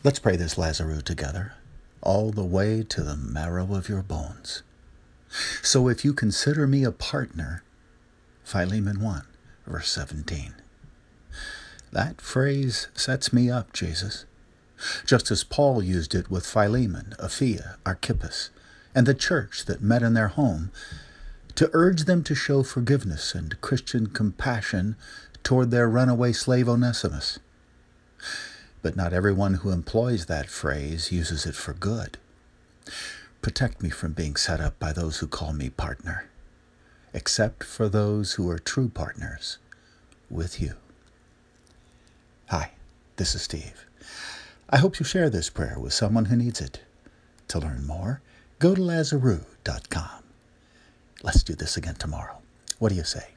Let's pray this Lazarus together, all the way to the marrow of your bones. So if you consider me a partner, Philemon 1, verse 17. That phrase sets me up, Jesus, just as Paul used it with Philemon, Apphia, Archippus, and the church that met in their home, to urge them to show forgiveness and Christian compassion toward their runaway slave Onesimus. But not everyone who employs that phrase uses it for good. Protect me from being set up by those who call me partner, except for those who are true partners with you. Hi, this is Steve. I hope you share this prayer with someone who needs it. To learn more, go to Lazarus.com. Let's do this again tomorrow. What do you say?